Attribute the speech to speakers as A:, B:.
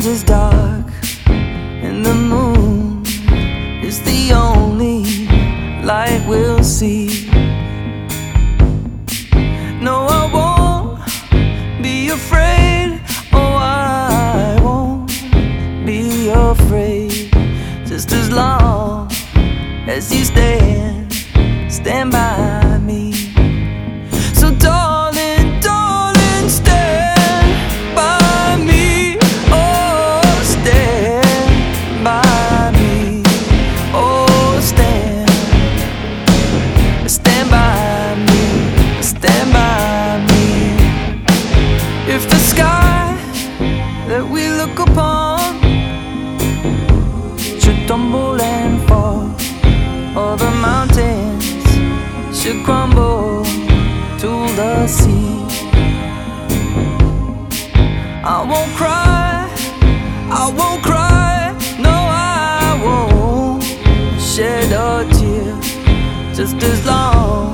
A: ground is dark and the moon is the only light we'll see. No, I won't be afraid. Oh, I won't be afraid. Just as long as you stand by me. So darling, darling, stand by me. Oh, stand by me. Oh, stand by me. Stand by me. If the sky that we look upon should tumble and fall, or the mountains should crumble to the sea, I won't cry, I won't cry. No, I won't shed a tear. Just as long